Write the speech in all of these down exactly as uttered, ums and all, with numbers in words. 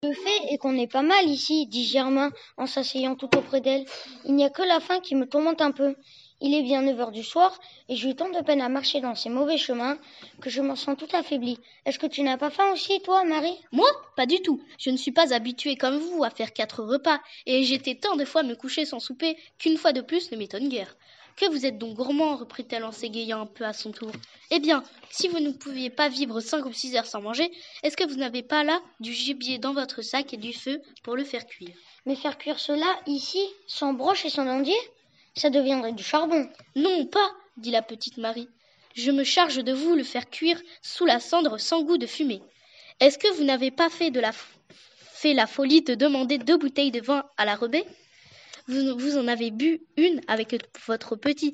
Le fait est qu'on est pas mal ici, dit Germain en s'asseyant tout auprès d'elle. Il n'y a que la faim qui me tourmente un peu. Il est bien neuf heures du soir et j'ai eu tant de peine à marcher dans ces mauvais chemins que je me sens tout affaiblie. Est-ce que tu n'as pas faim aussi, toi, Marie ? Moi ? Pas du tout. Je ne suis pas habituée comme vous à faire quatre repas et j'étais tant de fois me coucher sans souper qu'une fois de plus ne m'étonne guère. Que vous êtes donc gourmand, reprit-elle en s'égayant un peu à son tour. Eh bien, si vous ne pouviez pas vivre cinq ou six heures sans manger, est-ce que vous n'avez pas là du gibier dans votre sac et du feu pour le faire cuire ? Mais faire cuire cela ici, sans broche et sans ondier, ça deviendrait du charbon. Non, pas, dit la petite Marie. Je me charge de vous le faire cuire sous la cendre sans goût de fumée. Est-ce que vous n'avez pas fait, de la, fait la folie de demander deux bouteilles de vin à la rebelle ? Vous, vous en avez bu une avec votre petit,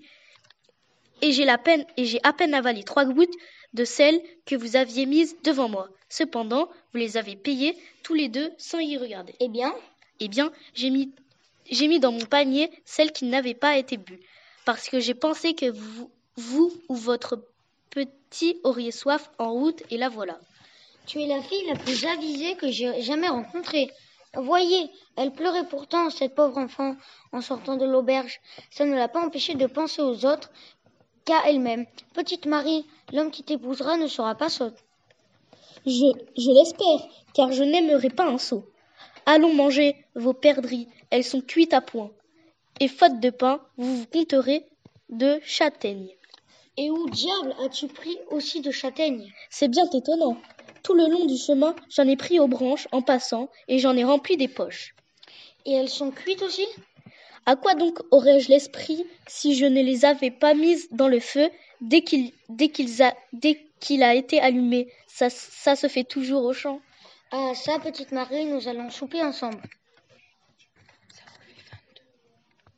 et j'ai la peine et j'ai à peine avalé trois gouttes de celles que vous aviez mises devant moi. Cependant, vous les avez payées tous les deux sans y regarder. Eh bien, eh bien, j'ai mis, j'ai mis dans mon panier celles qui n'avaient pas été bues, parce que j'ai pensé que vous, vous ou votre petit auriez soif en route, et la voilà. Tu es la fille la plus avisée que j'ai jamais rencontrée. Voyez, elle pleurait pourtant, cette pauvre enfant, en sortant de l'auberge. Ça ne l'a pas empêchée de penser aux autres qu'à elle-même. Petite Marie, l'homme qui t'épousera ne sera pas sot. Je, je l'espère, car je n'aimerais pas un sot. Allons manger vos perdrix, elles sont cuites à point. Et faute de pain, vous vous conterez de châtaignes. Et où diable as-tu pris aussi de châtaignes ? C'est bien étonnant. Tout le long du chemin, j'en ai pris aux branches en passant et j'en ai rempli des poches. Et elles sont cuites aussi ? À quoi donc aurais-je l'esprit si je ne les avais pas mises dans le feu dès qu'il, dès qu'il, a, dès qu'il a été allumé ? Ça, ça se fait toujours au champ. Ah ça, petite Marie, nous allons souper ensemble.